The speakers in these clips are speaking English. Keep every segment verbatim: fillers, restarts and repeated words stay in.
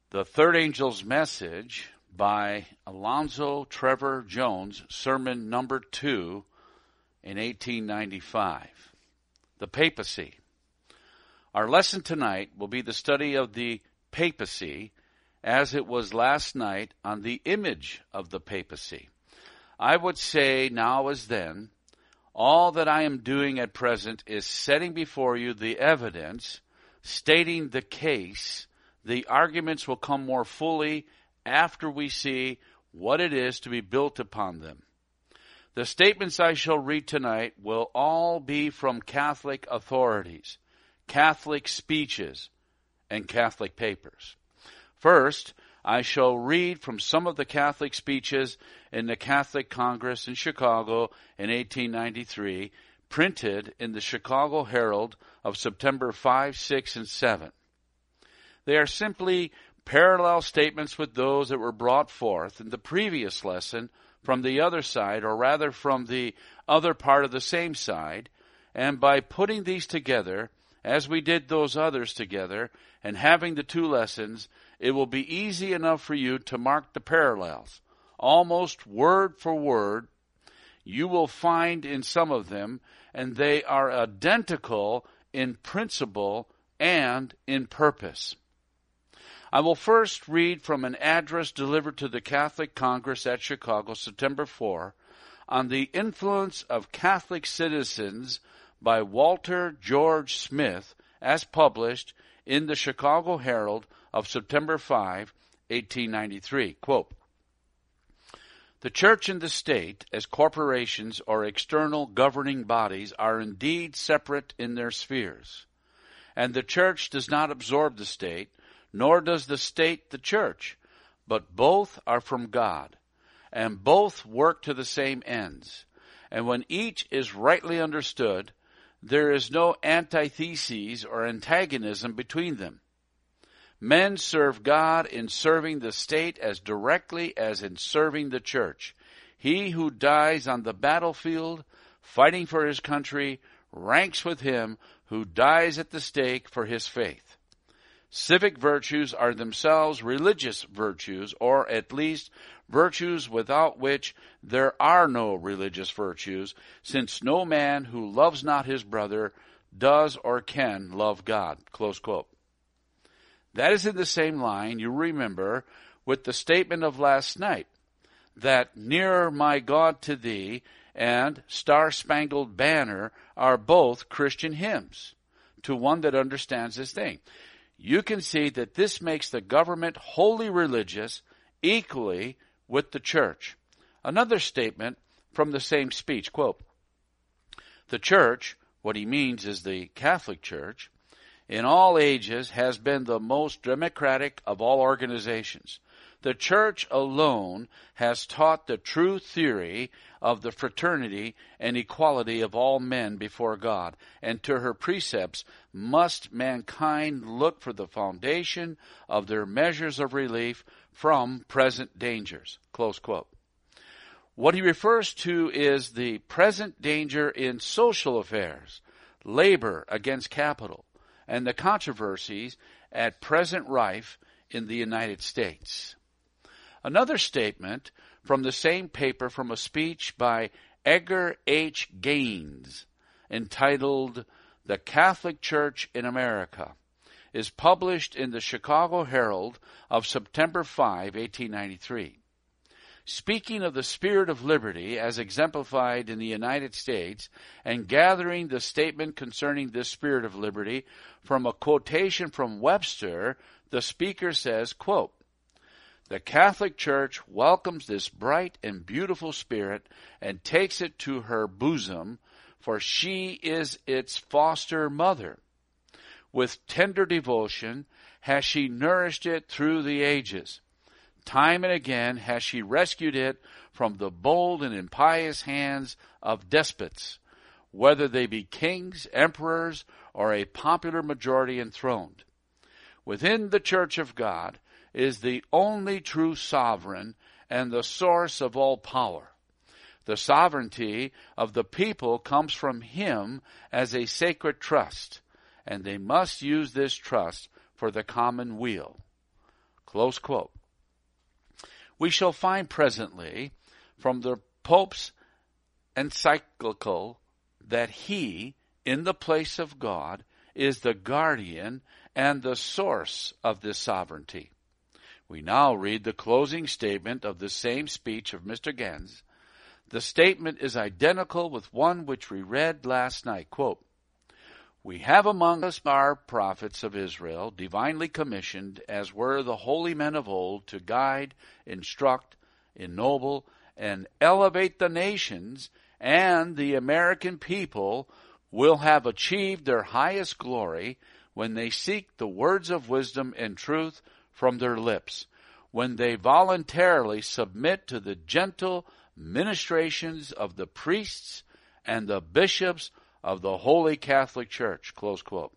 The Third Angel's Message by Alonzo Trevor Jones, sermon number two in eighteen ninety-five. The Papacy. Our lesson tonight will be the study of the papacy as it was last night on the image of the papacy. I would say now as then, all that I am doing at present is setting before you the evidence, stating the case. The arguments will come more fully after we see what it is to be built upon them. The statements I shall read tonight will all be from Catholic authorities, Catholic speeches, and Catholic papers. First, I shall read from some of the Catholic speeches in the Catholic Congress in Chicago in eighteen ninety-three, printed in the Chicago Herald of September fifth, sixth, and seventh. They are simply parallel statements with those that were brought forth in the previous lesson from the other side, or rather from the other part of the same side, and by putting these together, as we did those others together, and having the two lessons, it will be easy enough for you to mark the parallels. Almost word for word, you will find in some of them, and they are identical in principle and in purpose. I will first read from an address delivered to the Catholic Congress at Chicago, September fourth, on the influence of Catholic citizens by Walter George Smith, as published in the Chicago Herald of September fifth, eighteen ninety-three. Quote, "The Church and the State, as corporations or external governing bodies, are indeed separate in their spheres, and the Church does not absorb the State, nor does the State the Church, but both are from God, and both work to the same ends. And when each is rightly understood, there is no antithesis or antagonism between them. Men serve God in serving the State as directly as in serving the Church. He who dies on the battlefield, fighting for his country, ranks with him who dies at the stake for his faith. Civic virtues are themselves religious virtues, or at least virtues without which there are no religious virtues, since no man who loves not his brother does or can love God." Close quote. That is in the same line, you remember, with the statement of last night, that "Nearer, My God, to Thee" and "Star-Spangled Banner" are both Christian hymns, to one that understands this thing. You can see that this makes the government wholly religious, equally with the Church. Another statement from the same speech, quote, "The Church," what he means is the Catholic Church, "in all ages has been the most democratic of all organizations. The Church alone has taught the true theory of the fraternity and equality of all men before God, and to her precepts must mankind look for the foundation of their measures of relief from present dangers." Close quote. What he refers to is the present danger in social affairs, labor against capital, and the controversies at present rife in the United States. Another statement from the same paper from a speech by Edgar H. Gaines entitled "The Catholic Church in America" is published in the Chicago Herald of September fifth, eighteen ninety-three. Speaking of the spirit of liberty as exemplified in the United States and gathering the statement concerning this spirit of liberty from a quotation from Webster, the speaker says, quote, "The Catholic Church welcomes this bright and beautiful spirit and takes it to her bosom, for she is its foster mother. With tender devotion has she nourished it through the ages. Time and again has she rescued it from the bold and impious hands of despots, whether they be kings, emperors, or a popular majority enthroned. Within the Church of God is the only true sovereign and the source of all power. The sovereignty of the people comes from him as a sacred trust, and they must use this trust for the common weal." Close quote. We shall find presently from the Pope's encyclical that he, in the place of God, is the guardian and the source of this sovereignty. We now read the closing statement of the same speech of Mister Gans. The statement is identical with one which we read last night. Quote, "We have among us our prophets of Israel, divinely commissioned, as were the holy men of old, to guide, instruct, ennoble, and elevate the nations, and the American people will have achieved their highest glory when they seek the words of wisdom and truth from their lips, when they voluntarily submit to the gentle ministrations of the priests and the bishops of the Holy Catholic Church." Close quote.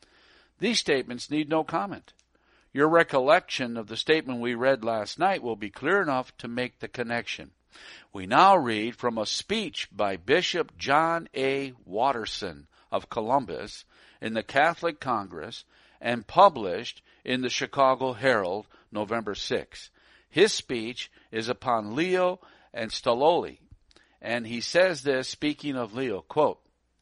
These statements need no comment. Your recollection of the statement we read last night will be clear enough to make the connection. We now read from a speech by Bishop John A. Watterson of Columbus in the Catholic Congress and published in the Chicago Herald, November sixth. His speech is upon Leo and Stololi, and he says this, speaking of Leo, quote,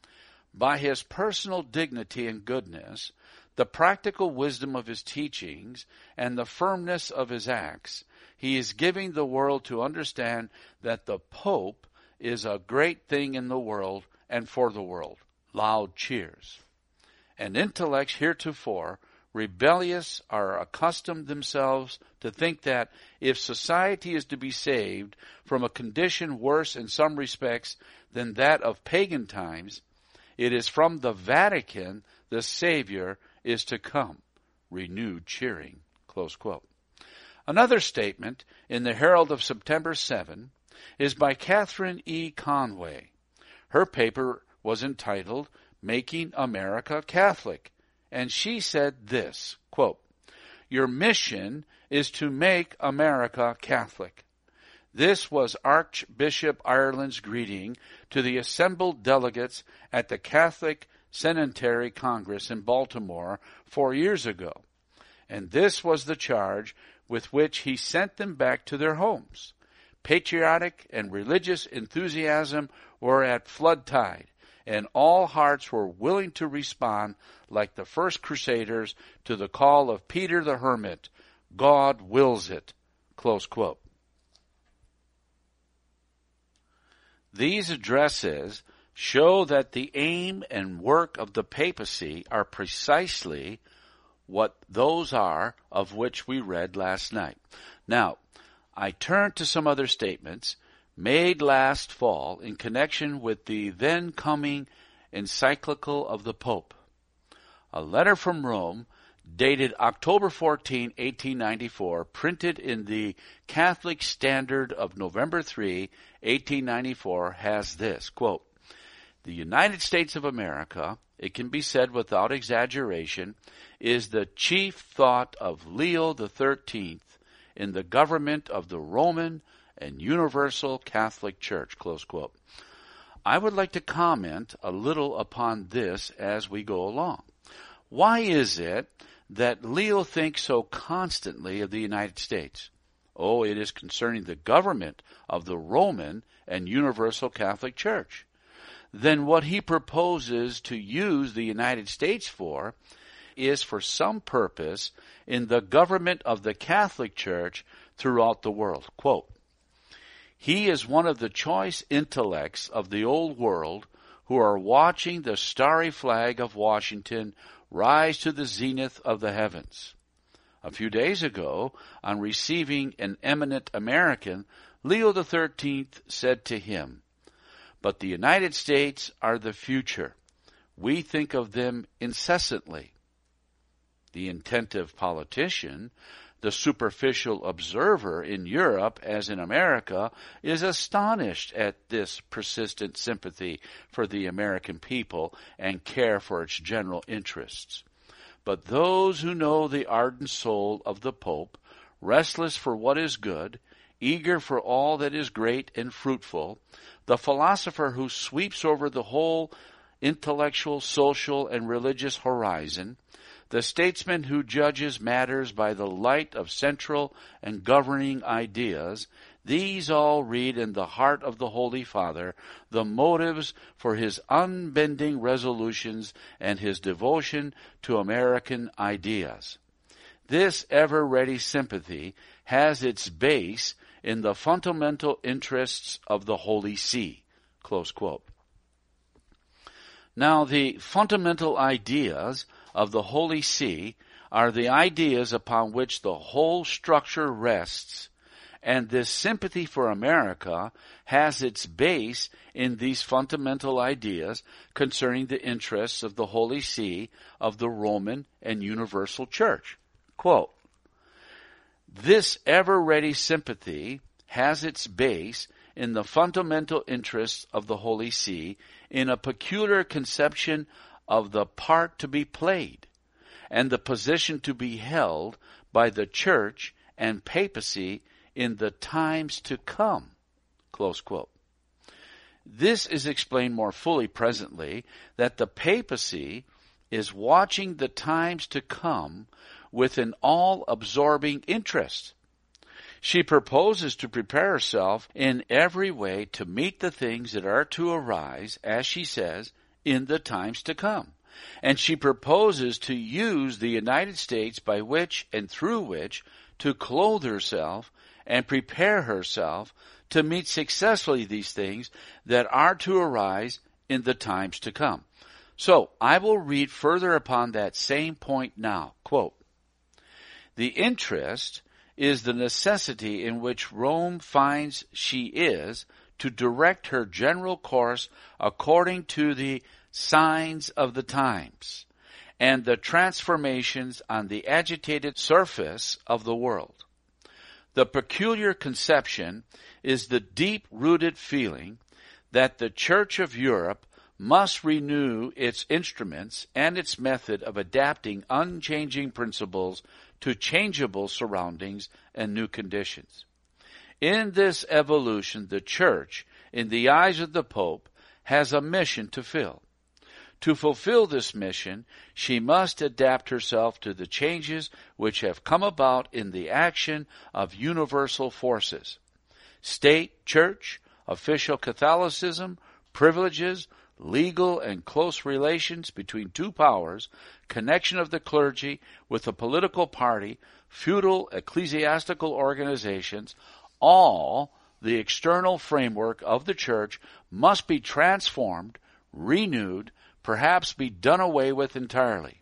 "By his personal dignity and goodness, the practical wisdom of his teachings, and the firmness of his acts, he is giving the world to understand that the Pope is a great thing in the world and for the world." Loud cheers. And intellects heretofore rebellious are accustomed themselves to think that if society is to be saved from a condition worse in some respects than that of pagan times, it is from the Vatican the Savior is to come. Renewed cheering. Close quote. Another statement in the Herald of September seventh is by Catherine E. Conway. Her paper was entitled Making America Catholic, and she said this, quote, "Your mission is to make America Catholic." This was Archbishop Ireland's greeting to the assembled delegates at the Catholic Centenary Congress in Baltimore four years ago, and this was the charge with which he sent them back to their homes. Patriotic and religious enthusiasm were at flood tide, and all hearts were willing to respond like the first crusaders to the call of Peter the Hermit, "God wills it." Close quote. These addresses show that the aim and work of the papacy are precisely what those are of which we read last night. Now, I turn to some other statements made last fall in connection with the then coming encyclical of the Pope. A letter from Rome, dated October fourteenth, eighteen ninety-four, printed in the Catholic Standard of November third, eighteen ninety-four, has this, quote, "The United States of America, it can be said without exaggeration, is the chief thought of Leo the thirteenth in the government of the Roman and Universal Catholic Church." Close quote. I would like to comment a little upon this as we go along. Why is it that Leo thinks so constantly of the United States? Oh, it is concerning the government of the Roman and Universal Catholic Church. Then what he proposes to use the United States for is for some purpose in the government of the Catholic Church throughout the world. Quote, "He is one of the choice intellects of the old world who are watching the starry flag of Washington rise to the zenith of the heavens." A few days ago, on receiving an eminent American, Leo the thirteenth said to him, "But the United States are the future. We think of them incessantly." The attentive politician, the superficial observer in Europe as in America, is astonished at this persistent sympathy for the American people and care for its general interests. But those who know the ardent soul of the Pope, restless for what is good, eager for all that is great and fruitful, the philosopher who sweeps over the whole intellectual, social, and religious horizon, the statesman who judges matters by the light of central and governing ideas, these all read in the heart of the Holy Father the motives for his unbending resolutions and his devotion to American ideas. This ever-ready sympathy has its base in the fundamental interests of the Holy See. Close quote. Now, the fundamental ideas of the Holy See are the ideas upon which the whole structure rests, and this sympathy for America has its base in these fundamental ideas concerning the interests of the Holy See of the Roman and Universal Church. Quote, this ever-ready sympathy has its base in the fundamental interests of the Holy See in a peculiar conception of the part to be played and the position to be held by the Church and papacy in the times to come. Close quote. This is explained more fully presently, that the papacy is watching the times to come with an all-absorbing interest. She proposes to prepare herself in every way to meet the things that are to arise, as she says, in the times to come. And she proposes to use the United States by which and through which to clothe herself and prepare herself to meet successfully these things that are to arise in the times to come. So, I will read further upon that same point now. Quote, the interest is the necessity in which Rome finds she is to direct her general course according to the signs of the times and the transformations on the agitated surface of the world. The peculiar conception is the deep-rooted feeling that the Church of Europe must renew its instruments and its method of adapting unchanging principles to changeable surroundings and new conditions. In this evolution, the Church, in the eyes of the Pope, has a mission to fill. To fulfill this mission, she must adapt herself to the changes which have come about in the action of universal forces. State, Church, official Catholicism, privileges, legal and close relations between two powers, connection of the clergy with a political party, feudal ecclesiastical organizations, all the external framework of the Church must be transformed, renewed, perhaps be done away with entirely.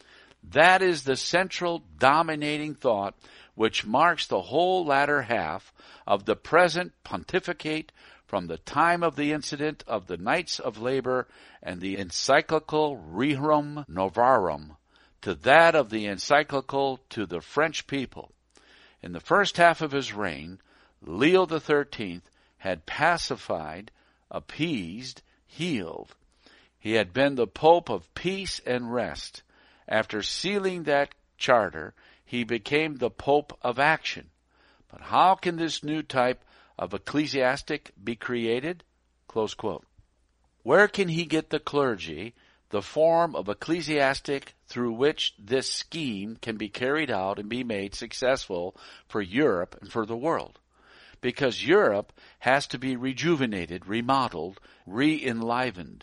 That is the central dominating thought which marks the whole latter half of the present pontificate from the time of the incident of the Knights of Labor and the encyclical Rerum Novarum to that of the encyclical to the French people. In the first half of his reign, Leo the Thirteenth had pacified, appeased, healed. He had been the Pope of peace and rest. After sealing that charter, he became the Pope of action. But how can this new type of ecclesiastic be created? Close quote. Where can he get the clergy, the form of ecclesiastic through which this scheme can be carried out and be made successful for Europe and for the world? Because Europe has to be rejuvenated, remodeled, re-enlivened.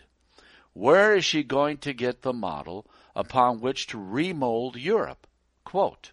Where is she going to get the model upon which to remold Europe? Quote,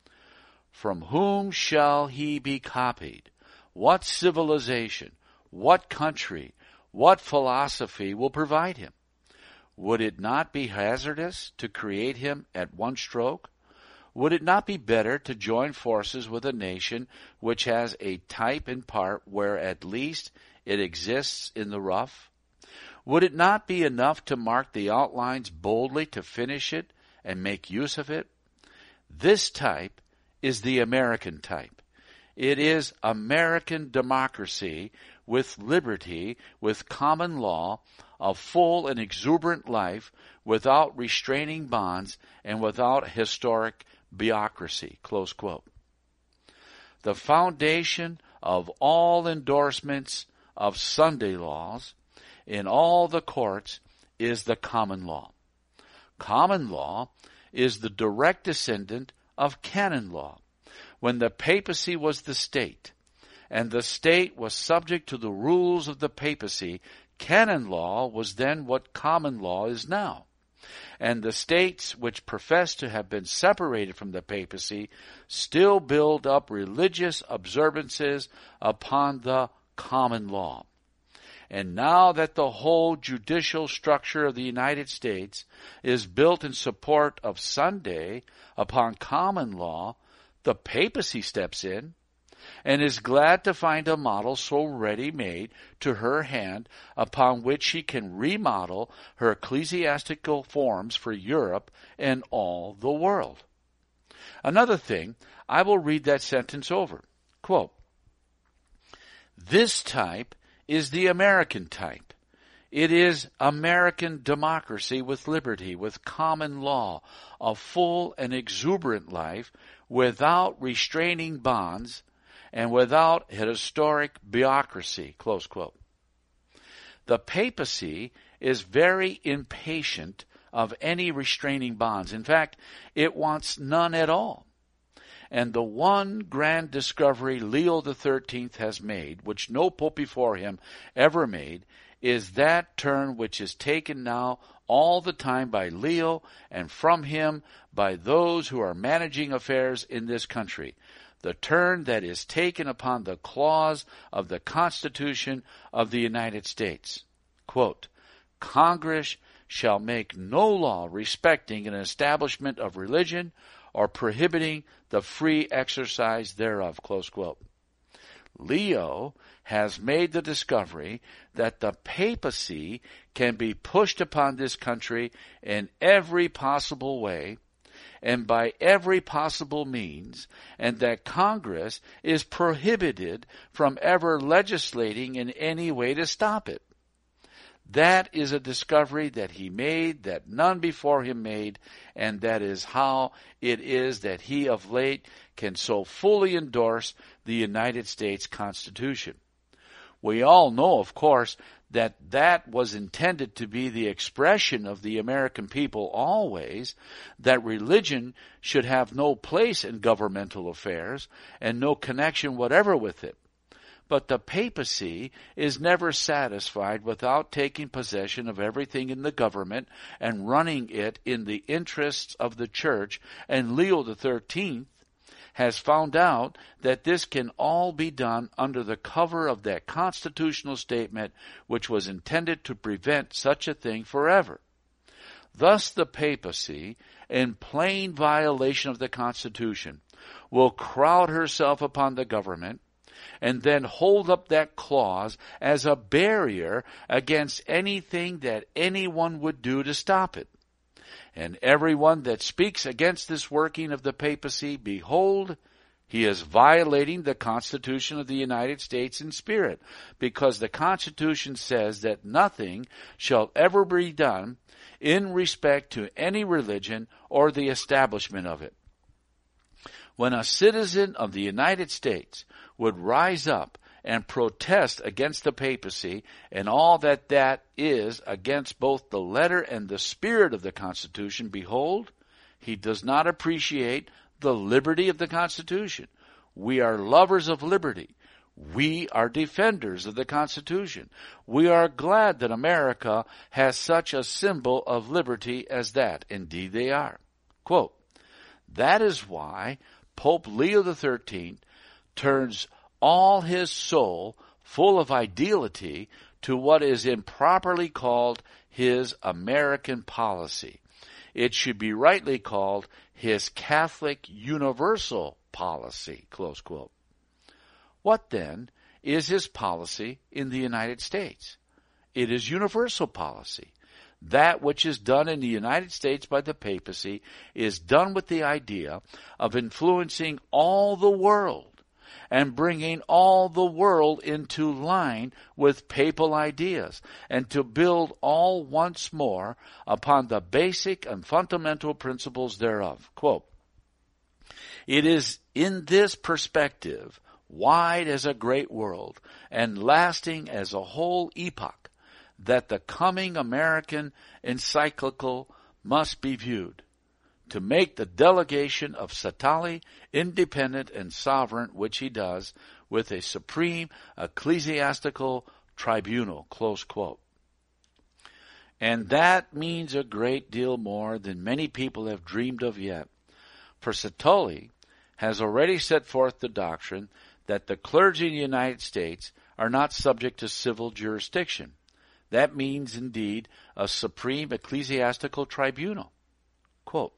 from whom shall he be copied? What civilization, what country, what philosophy will provide him? Would it not be hazardous to create him at one stroke? Would it not be better to join forces with a nation which has a type in part where at least it exists in the rough? Would it not be enough to mark the outlines boldly to finish it and make use of it? This type is the American type. It is American democracy with liberty, with common law, a full and exuberant life without restraining bonds and without historic bureaucracy. Close quote. The foundation of all endorsements of Sunday laws in all the courts is the common law. Common law is the direct descendant of canon law. When the papacy was the state, and the state was subject to the rules of the papacy, canon law was then what common law is now. And the states which profess to have been separated from the papacy still build up religious observances upon the common law. And now that the whole judicial structure of the United States is built in support of Sunday upon common law, the papacy steps in and is glad to find a model so ready-made to her hand upon which she can remodel her ecclesiastical forms for Europe and all the world. Another thing, I will read that sentence over. Quote, "This type is the American type. It is American democracy with liberty, with common law, a full and exuberant life without restraining bonds and without historic bureaucracy." Close quote. The papacy is very impatient of any restraining bonds. In fact, it wants none at all. And the one grand discovery Leo the thirteenth has made, which no pope before him ever made, is that turn which is taken now all the time by Leo and from him by those who are managing affairs in this country. The turn that is taken upon the clause of the Constitution of the United States. Quote, "Congress shall make no law respecting an establishment of religion or prohibiting the free exercise thereof." Close quote. Leo has made the discovery that the papacy can be pushed upon this country in every possible way and by every possible means, and that Congress is prohibited from ever legislating in any way to stop it. That is a discovery that he made that none before him made, and that is how it is that he of late can so fully endorse the United States Constitution. We all know, of course, that that was intended to be the expression of the American people always, that religion should have no place in governmental affairs and no connection whatever with it. But the papacy is never satisfied without taking possession of everything in the government and running it in the interests of the church, and Leo the thirteenth has found out that this can all be done under the cover of that constitutional statement which was intended to prevent such a thing forever. Thus the papacy, in plain violation of the Constitution, will crowd herself upon the government and then hold up that clause as a barrier against anything that anyone would do to stop it. And everyone that speaks against this working of the papacy, behold, he is violating the Constitution of the United States in spirit, because the Constitution says that nothing shall ever be done in respect to any religion or the establishment of it. When a citizen of the United States would rise up and protest against the papacy and all that that is against both the letter and the spirit of the Constitution, behold, he does not appreciate the liberty of the Constitution. We are lovers of liberty. We are defenders of the Constitution. We are glad that America has such a symbol of liberty as that. Indeed they are. Quote, "That is why Pope Leo the thirteenth turns all his soul full of ideality to what is improperly called his American policy. It should be rightly called his Catholic universal policy." Close quote. What then is his policy in the United States? It is universal policy. That which is done in the United States by the papacy is done with the idea of influencing all the world and bringing all the world into line with papal ideas, and to build all once more upon the basic and fundamental principles thereof. Quote, "It is in this perspective, wide as a great world and lasting as a whole epoch, that the coming American encyclical must be viewed. to make the delegation of Satali independent and sovereign, which he does, with a supreme ecclesiastical tribunal, close quote. And that means a great deal more than many people have dreamed of yet. For Satoli has already set forth the doctrine that the clergy in the United States are not subject to civil jurisdiction. That means, indeed, a supreme ecclesiastical tribunal. Quote,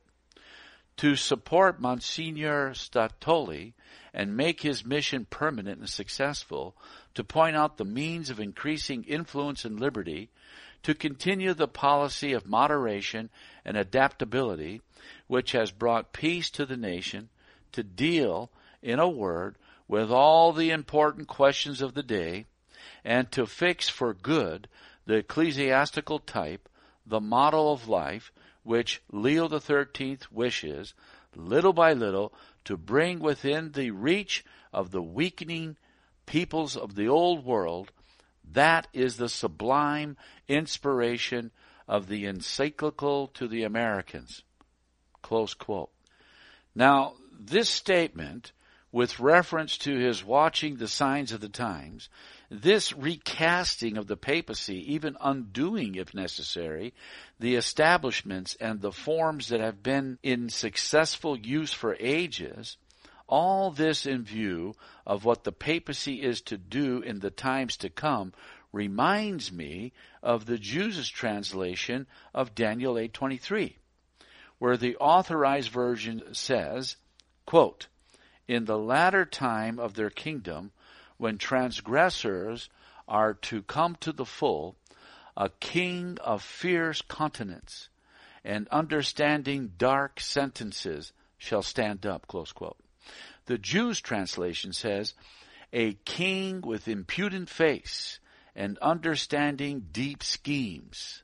to support Monsignor Statoli and make his mission permanent and successful, to point out the means of increasing influence and liberty, to continue the policy of moderation and adaptability, which has brought peace to the nation, to deal, in a word, with all the important questions of the day, and to fix for good the ecclesiastical type, the model of life, which Leo the thirteenth wishes, little by little, to bring within the reach of the weakening peoples of the old world. That is the sublime inspiration of the encyclical to the Americans. Close quote. Now, this statement, with reference to his watching the signs of the times, this recasting of the papacy, even undoing, if necessary, the establishments and the forms that have been in successful use for ages, all this in view of what the papacy is to do in the times to come, reminds me of the Jews' translation of Daniel eight twenty-three, where the Authorized Version says, quote, in the latter time of their kingdom, when transgressors are to come to the full, a king of fierce countenance and understanding dark sentences shall stand up, close quote. The Jews' translation says, a king with impudent face and understanding deep schemes.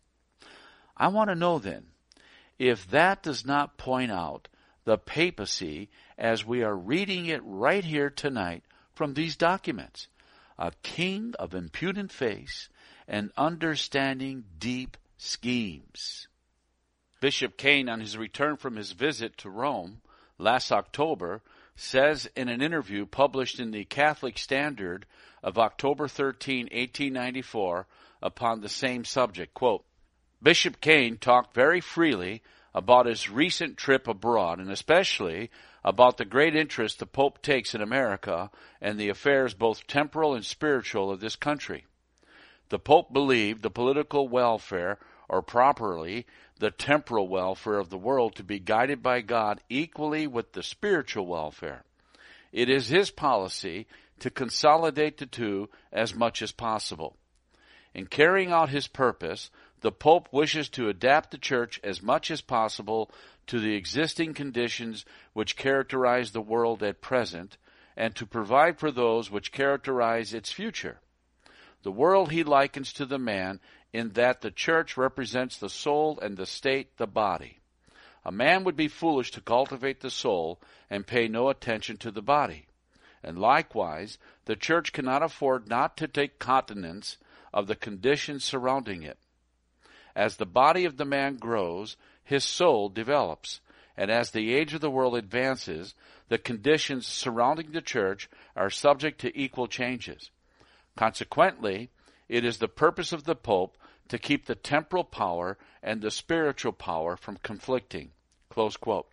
I want to know then, if that does not point out the papacy as we are reading it right here tonight from these documents, a king of impudent face and understanding deep schemes. Bishop Kane, on his return from his visit to Rome last October, says in an interview published in the Catholic Standard of October thirteenth, eighteen ninety-four, upon the same subject, quote, Bishop Kane talked very freely about his recent trip abroad, and especially about the great interest the Pope takes in America and the affairs both temporal and spiritual of this country. The Pope believed the political welfare, or properly the temporal welfare of the world, to be guided by God equally with the spiritual welfare. It is his policy to consolidate the two as much as possible. In carrying out his purpose, the Pope wishes to adapt the Church as much as possible to the existing conditions which characterize the world at present, and to provide for those which characterize its future. The world he likens to the man, in that the Church represents the soul and the state the body. A man would be foolish to cultivate the soul and pay no attention to the body. And likewise, the Church cannot afford not to take cognizance of the conditions surrounding it. As the body of the man grows, his soul develops, and as the age of the world advances, the conditions surrounding the Church are subject to equal changes. Consequently, it is the purpose of the Pope to keep the temporal power and the spiritual power from conflicting. Close quote.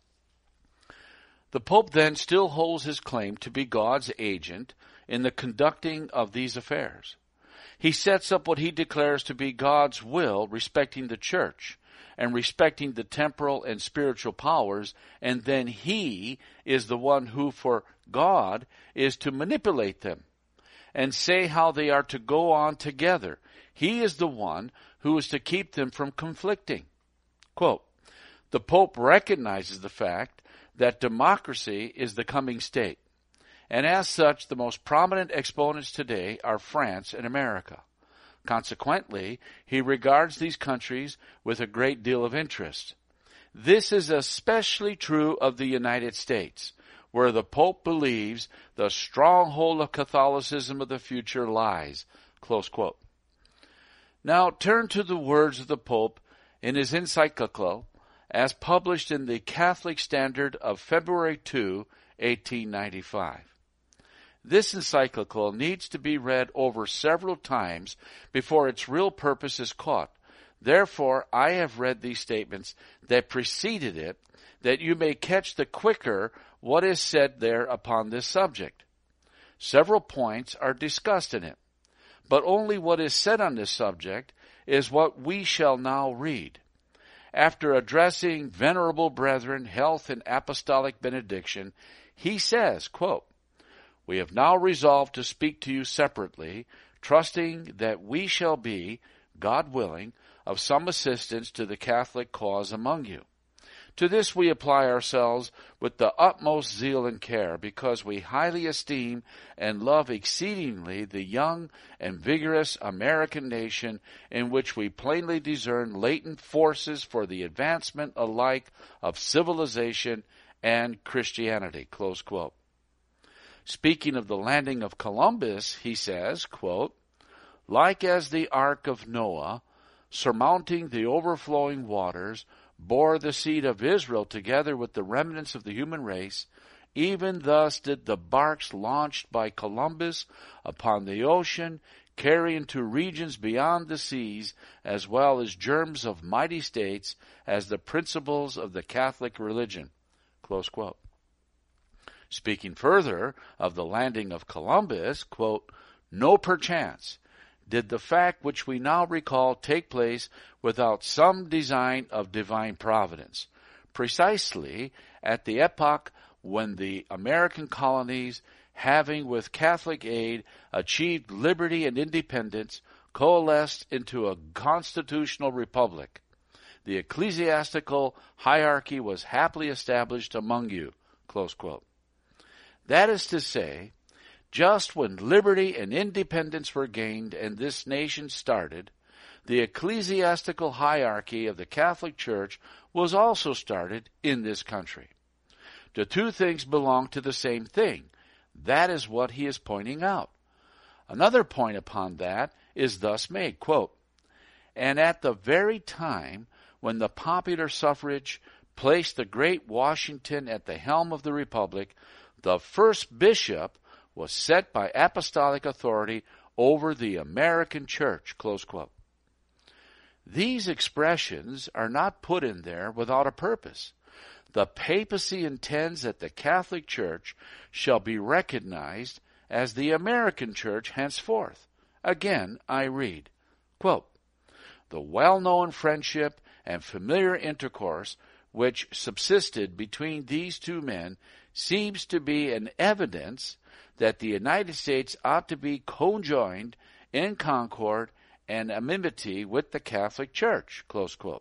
The Pope then still holds his claim to be God's agent in the conducting of these affairs. He sets up what he declares to be God's will respecting the Church and respecting the temporal and spiritual powers, and then he is the one who, for God, is to manipulate them and say how they are to go on together. He is the one who is to keep them from conflicting. Quote, the Pope recognizes the fact that democracy is the coming state, and as such, the most prominent exponents today are France and America. Consequently, he regards these countries with a great deal of interest. This is especially true of the United States, where the Pope believes the stronghold of Catholicism of the future lies. Close quote. Now turn to the words of the Pope in his encyclical as published in the Catholic Standard of February second, eighteen ninety-five. This encyclical needs to be read over several times before its real purpose is caught. Therefore, I have read these statements that preceded it, that you may catch the quicker what is said there upon this subject. Several points are discussed in it, but only what is said on this subject is what we shall now read. After addressing venerable brethren, health and apostolic benediction, he says, quote, "We have now resolved to speak to you separately, trusting that we shall be, God willing, of some assistance to the Catholic cause among you. To this we apply ourselves with the utmost zeal and care, because we highly esteem and love exceedingly the young and vigorous American nation, in which we plainly discern latent forces for the advancement alike of civilization and Christianity." Close quote. Speaking of the landing of Columbus, he says, quote, "Like as the ark of Noah, surmounting the overflowing waters, bore the seed of Israel together with the remnants of the human race, even thus did the barks launched by Columbus upon the ocean carry into regions beyond the seas, as well as germs of mighty states, as the principles of the Catholic religion." Close quote. Speaking further of the landing of Columbus, quote, "No perchance did the fact which we now recall take place without some design of divine providence, precisely at the epoch when the American colonies, having with Catholic aid achieved liberty and independence, coalesced into a constitutional republic. The ecclesiastical hierarchy was happily established among you." Close quote. That is to say, just when liberty and independence were gained and this nation started, the ecclesiastical hierarchy of the Catholic Church was also started in this country. The two things belong to the same thing. That is what he is pointing out. Another point upon that is thus made, quote, "And at the very time when the popular suffrage placed the great Washington at the helm of the Republic, the first bishop was set by apostolic authority over the American church." Close quote. These expressions are not put in there without a purpose. The papacy intends that the Catholic Church shall be recognized as the American church henceforth. Again, I read, quote, "The well-known friendship and familiar intercourse which subsisted between these two men seems to be an evidence that the United States ought to be conjoined in concord and amity with the Catholic Church." Close quote.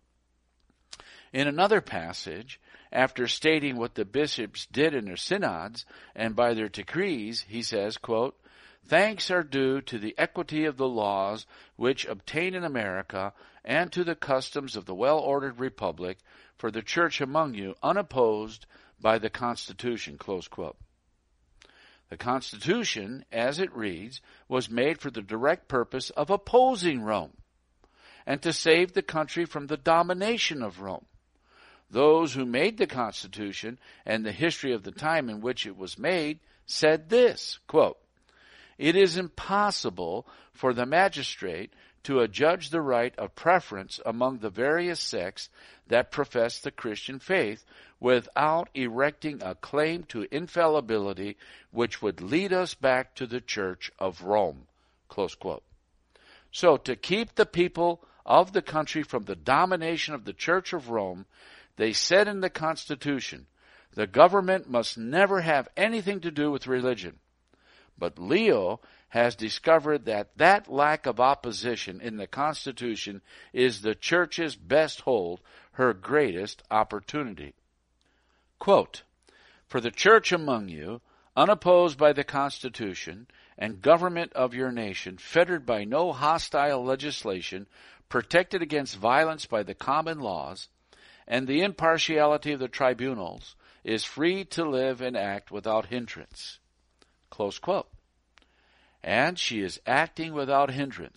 In another passage, after stating what the bishops did in their synods and by their decrees, he says, quote, "Thanks are due to the equity of the laws which obtain in America and to the customs of the well-ordered republic for the church among you, unopposed by the Constitution." Close quote. The Constitution, as it reads, was made for the direct purpose of opposing Rome and to save the country from the domination of Rome. Those who made the Constitution and the history of the time in which it was made said this, quote, "It is impossible for the magistrate to adjudge the right of preference among the various sects that profess the Christian faith without erecting a claim to infallibility which would lead us back to the Church of Rome." Close quote. So to keep the people of the country from the domination of the Church of Rome, they said in the Constitution, the government must never have anything to do with religion. But Leo has discovered that that lack of opposition in the Constitution is the Church's best hold, her greatest opportunity. Quote, "For the Church among you, unopposed by the Constitution, and government of your nation, fettered by no hostile legislation, protected against violence by the common laws, and the impartiality of the tribunals, is free to live and act without hindrance." Close quote. And she is acting without hindrance,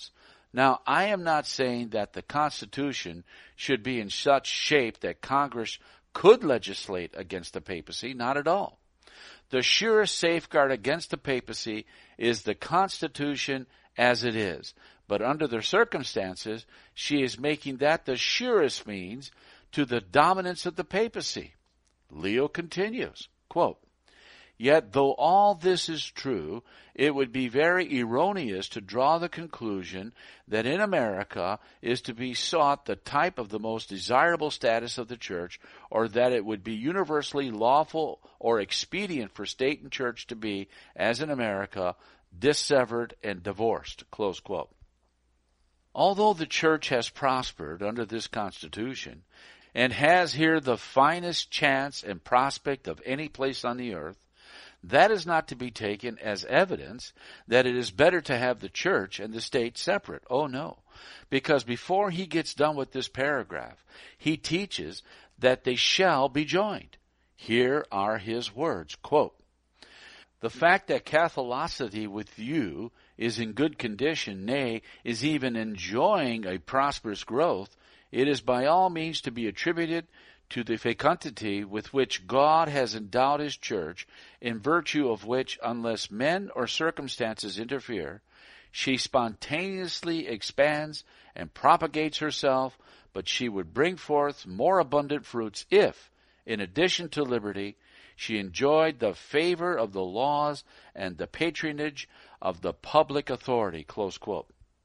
Now, I am not saying that the Constitution should be in such shape that Congress could legislate against the papacy, not at all. The surest safeguard against the papacy is the Constitution as it is. But under the circumstances, she is making that the surest means to the dominance of the papacy. Leo continues, quote, "Yet though all this is true, it would be very erroneous to draw the conclusion that in America is to be sought the type of the most desirable status of the church, or that it would be universally lawful or expedient for state and church to be, as in America, dissevered and divorced." Close quote. Although the church has prospered under this Constitution and has here the finest chance and prospect of any place on the earth, that is not to be taken as evidence that it is better to have the church and the state separate. Oh no. Because before he gets done with this paragraph, he teaches that they shall be joined. Here are his words, quote, "The fact that Catholicity with you is in good condition, nay, is even enjoying a prosperous growth, it is by all means to be attributed to the fecundity with which God has endowed his church, in virtue of which, unless men or circumstances interfere, she spontaneously expands and propagates herself, but she would bring forth more abundant fruits if, in addition to liberty, she enjoyed the favor of the laws and the patronage of the public authority." Close quote.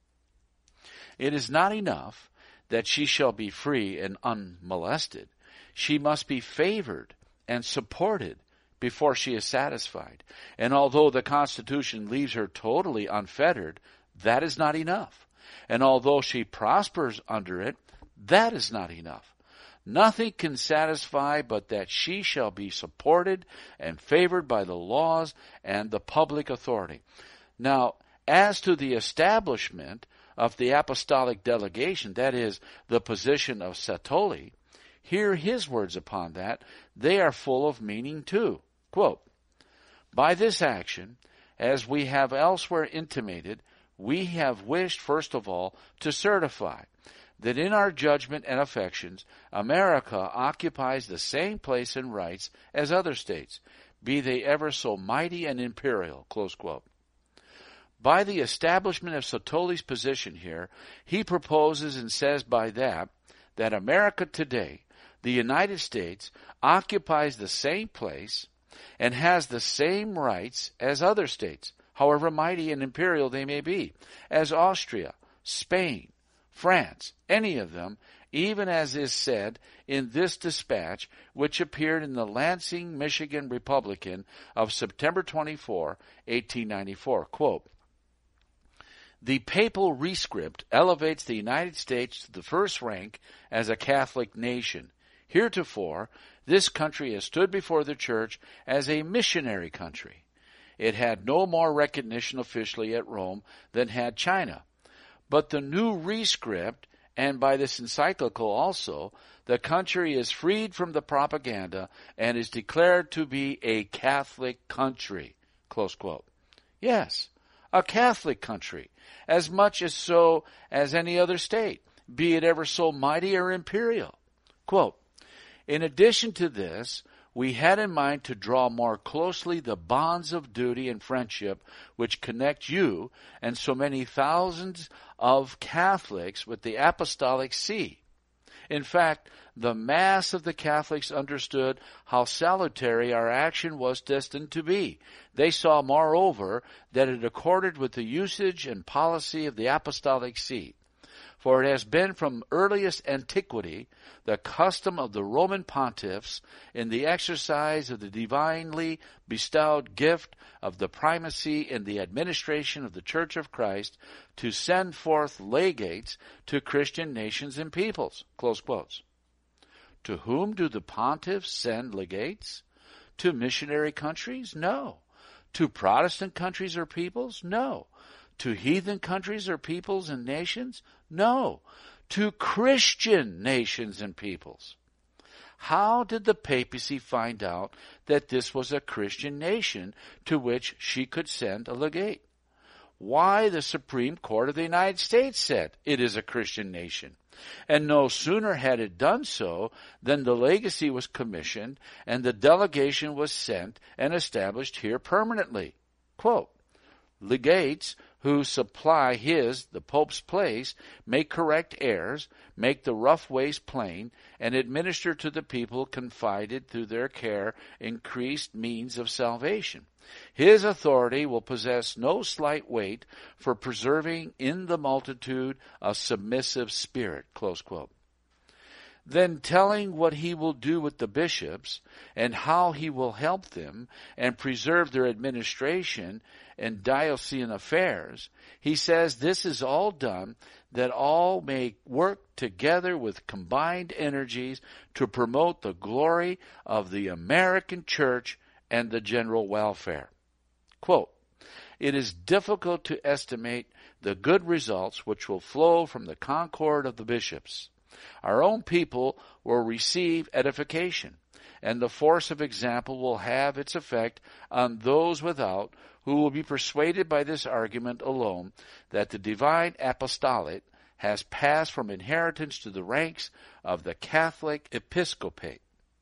It is not enough that she shall be free and unmolested. She must be favored and supported before she is satisfied. And although the Constitution leaves her totally unfettered, that is not enough. And although she prospers under it, that is not enough. Nothing can satisfy but that she shall be supported and favored by the laws and the public authority. Now, as to the establishment of the apostolic delegation, that is, the position of Satolli, hear his words upon that. They are full of meaning too. Quote, "By this action, as we have elsewhere intimated, we have wished first of all to certify that in our judgment and affections, America occupies the same place and rights as other states, be they ever so mighty and imperial." Close quote. By the establishment of Satolli's position here, he proposes and says by that, that America today, the United States, occupies the same place and has the same rights as other states, however mighty and imperial they may be, as Austria, Spain, France, any of them, even as is said in this dispatch, which appeared in the Lansing, Michigan Republican of September twenty-fourth, eighteen ninety-four. Quote, "The papal rescript elevates the United States to the first rank as a Catholic nation. Heretofore, this country has stood before the Church as a missionary country. It had no more recognition officially at Rome than had China. But the new rescript, and by this encyclical also, the country is freed from the propaganda and is declared to be a Catholic country." Close quote. Yes, a Catholic country, as much as so as any other state, be it ever so mighty or imperial. Quote, "In addition to this, we had in mind to draw more closely the bonds of duty and friendship which connect you and so many thousands of Catholics with the Apostolic See. In fact, the mass of the Catholics understood how salutary our action was destined to be. They saw, moreover, that it accorded with the usage and policy of the Apostolic See. For it has been from earliest antiquity the custom of the Roman pontiffs, in the exercise of the divinely bestowed gift of the primacy in the administration of the Church of Christ, to send forth legates to Christian nations and peoples." Close quotes. To whom do the pontiffs send legates? To missionary countries? No. To Protestant countries or peoples? No. To heathen countries or peoples and nations? No. To Christian nations and peoples. How did the papacy find out that this was a Christian nation to which she could send a legate? why the Supreme Court of the United States said it is a Christian nation. And no sooner had it done so than the legacy was commissioned and the delegation was sent and established here permanently. Quote, legates who supply his, the Pope's place, may correct errors, make the rough ways plain, and administer to the people confided through their care increased means of salvation. His authority will possess no slight weight for preserving in the multitude a submissive spirit. Close quote. Then telling what he will do with the bishops and how he will help them and preserve their administration and diocesan affairs, he says this is all done that all may work together with combined energies to promote the glory of the American Church and the general welfare. Quote, it is difficult to estimate the good results which will flow from the concord of the bishops. Our own people will receive edification, and the force of example will have its effect on those without who will be persuaded by this argument alone that the divine apostolate has passed from inheritance to the ranks of the Catholic episcopate.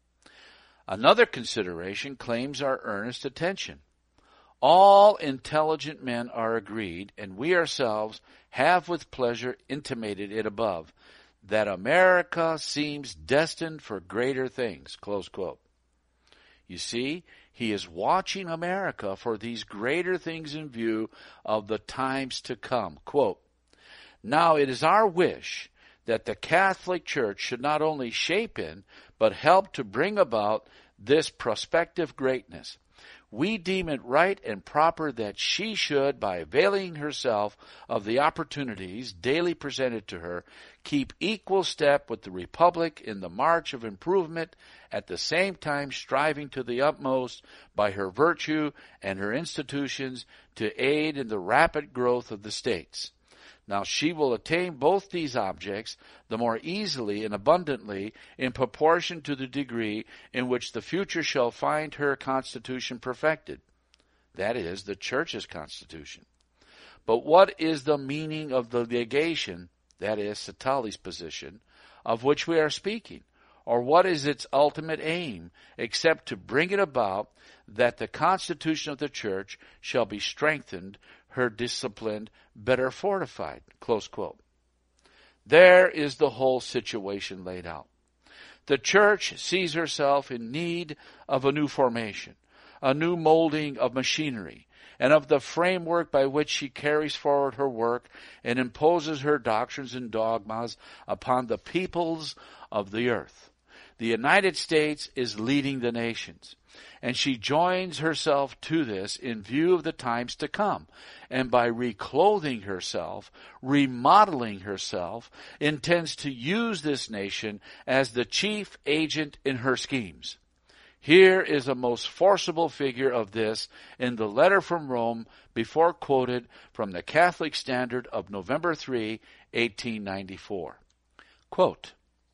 Another consideration claims our earnest attention. All intelligent men are agreed, and we ourselves have with pleasure intimated it above, that America seems destined for greater things. Close quote. You see, he is watching America for these greater things in view of the times to come. Quote, now it is our wish that the Catholic Church should not only shape in, but help to bring about this prospective greatness. We deem it right and proper that she should, by availing herself of the opportunities daily presented to her, keep equal step with the Republic in the march of improvement, at the same time striving to the utmost by her virtue and her institutions to aid in the rapid growth of the states. Now she will attain both these objects the more easily and abundantly in proportion to the degree in which the future shall find her constitution perfected. That is, the Church's constitution. But what is the meaning of the legation, that is, Satali's position, of which we are speaking? Or what is its ultimate aim, except to bring it about that the constitution of the Church shall be strengthened, her discipline better fortified? Close quote. There is the whole situation laid out. The Church sees herself in need of a new formation, a new molding of machinery, and of the framework by which she carries forward her work and imposes her doctrines and dogmas upon the peoples of the earth. The United States is leading the nations, and she joins herself to this in view of the times to come, and by reclothing herself, remodeling herself, intends to use this nation as the chief agent in her schemes. Here is a most forcible figure of this in the letter from Rome before quoted from the Catholic Standard of November third, eighteen ninety-four. Quote,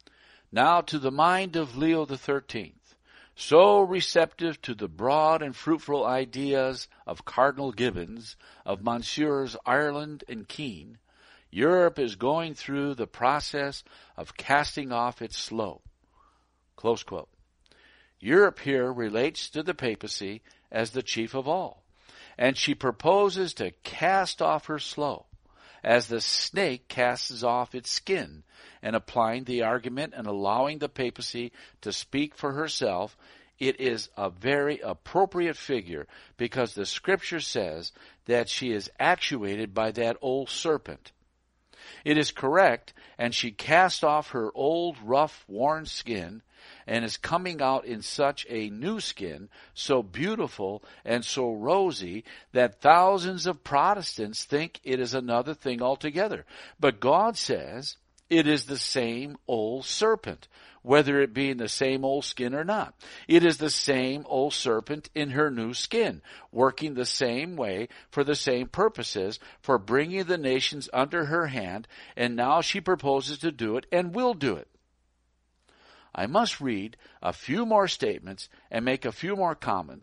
now to the mind of Leo the thirteenth, so receptive to the broad and fruitful ideas of Cardinal Gibbons, of Monsieurs Ireland and Keene, Europe is going through the process of casting off its slough. Close quote. Europe here relates to the papacy as the chief of all, and she proposes to cast off her slough, as the snake casts off its skin, and applying the argument and allowing the papacy to speak for herself, it is a very appropriate figure because the Scripture says that she is actuated by that old serpent. It is correct, and she cast off her old, rough, worn skin and is coming out in such a new skin, so beautiful and so rosy, that thousands of Protestants think it is another thing altogether. But God says it is the same old serpent, whether it be in the same old skin or not. It is the same old serpent in her new skin, working the same way for the same purposes, for bringing the nations under her hand, and now she proposes to do it and will do it. I must read a few more statements and make a few more comments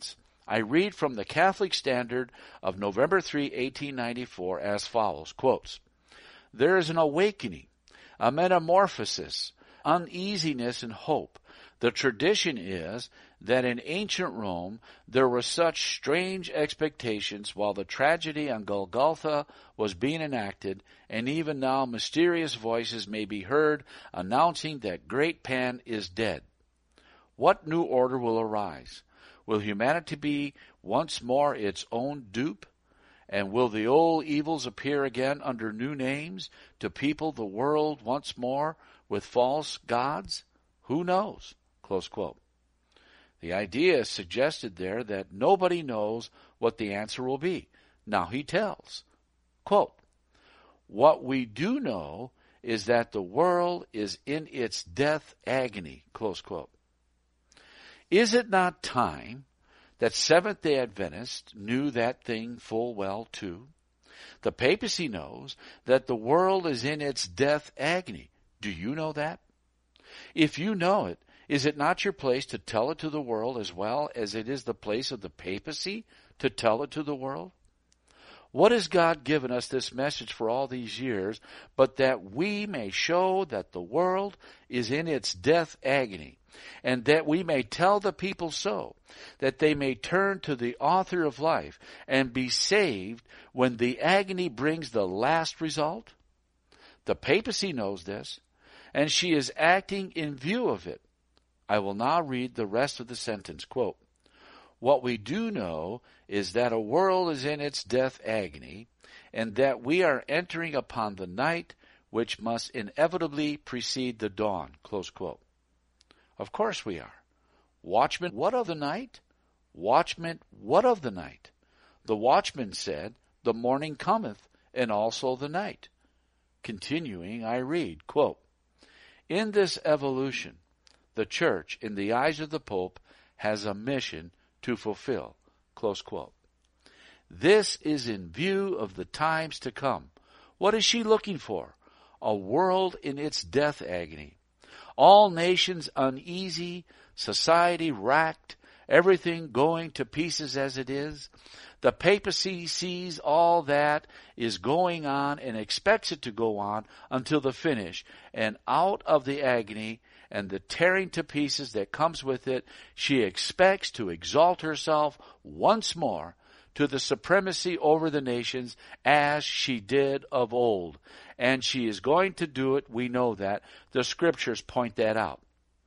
I read from the Catholic Standard of November third, eighteen ninety-four as follows, quotes, "There is an awakening, a metamorphosis, uneasiness and hope. The tradition is that in ancient Rome there were such strange expectations while the tragedy on Golgotha was being enacted, and even now mysterious voices may be heard announcing that great Pan is dead. What new order will arise? Will humanity be once more its own dupe? And will the old evils appear again under new names to people the world once more with false gods? Who knows?" Close quote. The idea is suggested there that nobody knows what the answer will be. Now he tells, quote, "What we do know is that the world is in its death agony." Close quote. Is it not time that Seventh-day Adventists knew that thing full well too? The papacy knows that the world is in its death agony. Do you know that? If you know it, is it not your place to tell it to the world as well as it is the place of the papacy to tell it to the world? What has God given us this message for all these years but that we may show that the world is in its death agony, and that we may tell the people so, that they may turn to the author of life and be saved when the agony brings the last result? The papacy knows this, and she is acting in view of it. I will now read the rest of the sentence, quote, "What we do know is that a world is in its death agony, and that we are entering upon the night which must inevitably precede the dawn." Close quote. Of course we are. Watchman, what of the night? Watchman, what of the night? The watchman said, "The morning cometh, and also the night." Continuing, I read, quote, "In this evolution, the Church, in the eyes of the Pope, has a mission to fulfill." Close quote. This is in view of the times to come. What is she looking for? A world in its death agony. All nations uneasy, society racked, everything going to pieces as it is. The papacy sees all that is going on and expects it to go on until the finish, and out of the agony and the tearing to pieces that comes with it, she expects to exalt herself once more to the supremacy over the nations as she did of old. And she is going to do it, we know that. The scriptures point that out.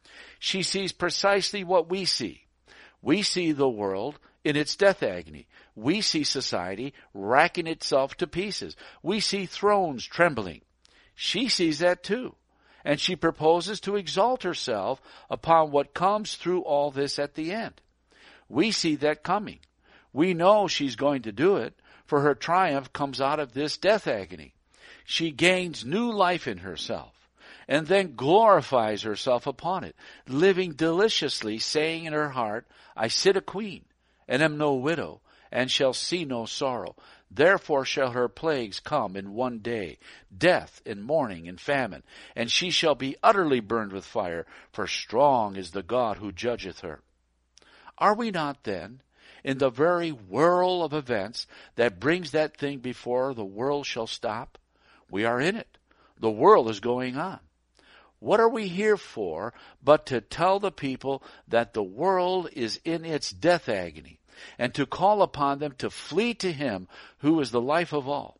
She sees precisely what we see. We see the world in its death agony. We see society racking itself to pieces. We see thrones trembling. She sees that too. And she proposes to exalt herself upon what comes through all this at the end. We see that coming. We know she's going to do it, for her triumph comes out of this death agony. She gains new life in herself, and then glorifies herself upon it, living deliciously, saying in her heart, "I sit a queen, and am no widow, and shall see no sorrow. Therefore shall her plagues come in one day, death and mourning and famine, and she shall be utterly burned with fire, for strong is the God who judgeth her." Are we not then in the very whirl of events that brings that thing before the world shall stop? We are in it. The world is going on. What are we here for but to tell the people that the world is in its death agony, and to call upon them to flee to him who is the life of all?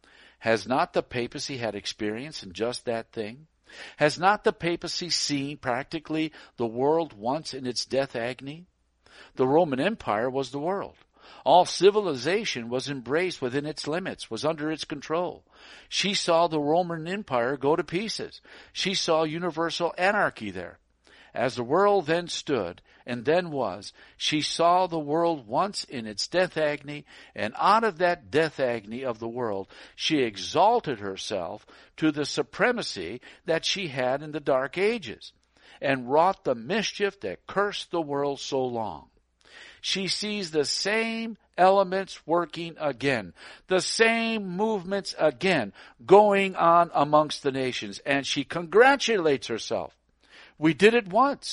Has not the papacy had experience in just that thing? Has not the papacy seen practically the world once in its death agony? The Roman Empire was the world. All civilization was embraced within its limits, was under its control. She saw the Roman Empire go to pieces. She saw universal anarchy there. As the world then stood, and then was, she saw the world once in its death agony, and out of that death agony of the world, she exalted herself to the supremacy that she had in the Dark Ages, and wrought the mischief that cursed the world so long. She sees the same elements working again, the same movements again going on amongst the nations, and she congratulates herself. We did it once.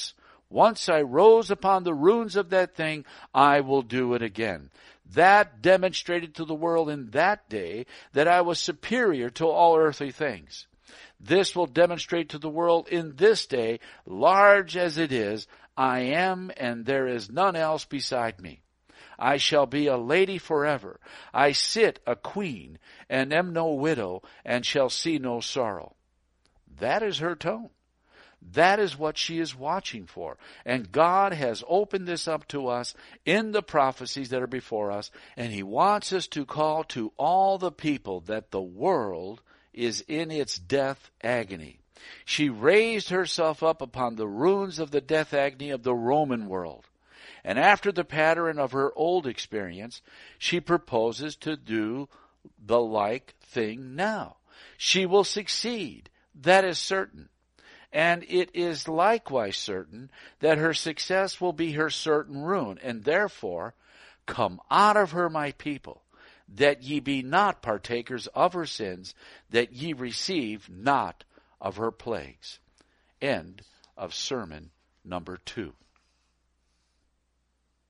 Once I rose upon the ruins of that thing, I will do it again. That demonstrated to the world in that day that I was superior to all earthly things. This will demonstrate to the world in this day, large as it is, I am, and there is none else beside me. I shall be a lady forever. I sit a queen, and am no widow, and shall see no sorrow. That is her tone. That is what she is watching for. And God has opened this up to us in the prophecies that are before us, and He wants us to call to all the people that the world is in its death agony. She raised herself up upon the ruins of the death agony of the Roman world. And after the pattern of her old experience, she proposes to do the like thing now. She will succeed. That is certain. And it is likewise certain that her success will be her certain ruin. And therefore, come out of her, my people, that ye be not partakers of her sins, that ye receive not of her plagues. End of sermon number two.